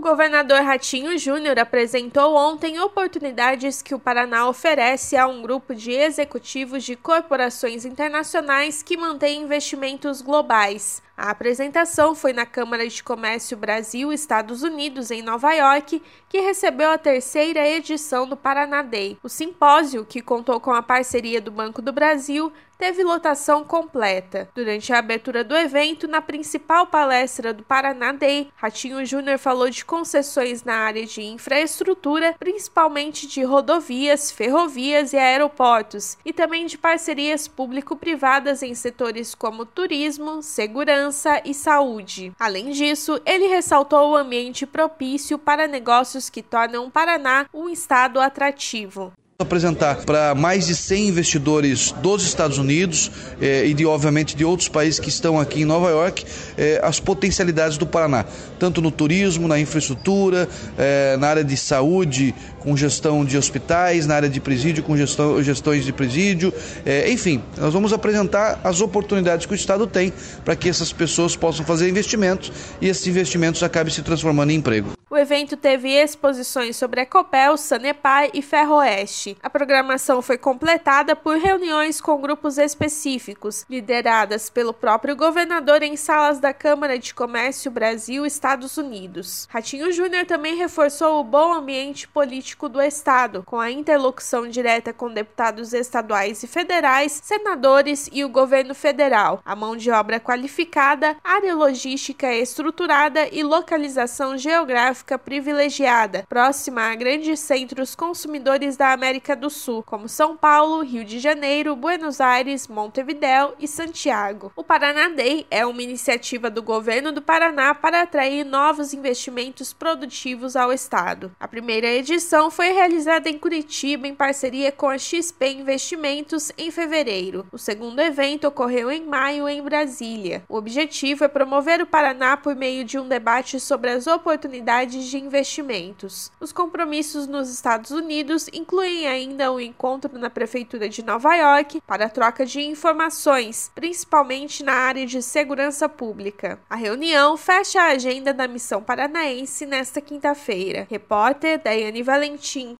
governador Ratinho Júnior apresentou ontem oportunidades que o Paraná oferece a um grupo de executivos de corporações internacionais que mantém investimentos globais. A apresentação foi na Câmara de Comércio Brasil-Estados Unidos, em Nova York, que recebeu a terceira edição do Paraná Day. O simpósio, que contou com a parceria do Banco do Brasil, teve lotação completa. Durante a abertura do evento, na principal palestra do Paraná Day, Ratinho Júnior falou de concessões na área de infraestrutura, principalmente de rodovias, ferrovias e aeroportos, e também de parcerias público-privadas em setores como turismo, segurança e saúde. Além disso, ele ressaltou o ambiente propício para negócios que tornam o Paraná um estado atrativo. Apresentar para mais de 100 investidores dos Estados Unidos e obviamente de outros países que estão aqui em Nova York as potencialidades do Paraná, tanto no turismo, na infraestrutura, na área de saúde, com gestão de hospitais, na área de presídio, com gestões de presídio, enfim, nós vamos apresentar as oportunidades que o Estado tem para que essas pessoas possam fazer investimentos e esses investimentos acabem se transformando em emprego. O evento teve exposições sobre a Copel, Sanepar e Ferroeste. A programação foi completada por reuniões com grupos específicos, lideradas pelo próprio governador em salas da Câmara de Comércio Brasil-Estados Unidos. Ratinho Júnior também reforçou o bom ambiente político do Estado, com a interlocução direta com deputados estaduais e federais, senadores e o governo federal, a mão de obra qualificada, área logística estruturada e localização geográfica privilegiada, próxima a grandes centros consumidores da América do Sul, como São Paulo, Rio de Janeiro, Buenos Aires, Montevidéu e Santiago. O Paraná Day é uma iniciativa do governo do Paraná para atrair novos investimentos produtivos ao estado. A primeira edição foi realizada em Curitiba em parceria com a XP Investimentos em fevereiro. O segundo evento ocorreu em maio em Brasília. O objetivo é promover o Paraná por meio de um debate sobre as oportunidades de investimentos. Os compromissos nos Estados Unidos incluem ainda um encontro na Prefeitura de Nova York para a troca de informações, principalmente na área de segurança pública. A reunião fecha a agenda da Missão Paranaense nesta quinta-feira. Repórter Daiane Valentim.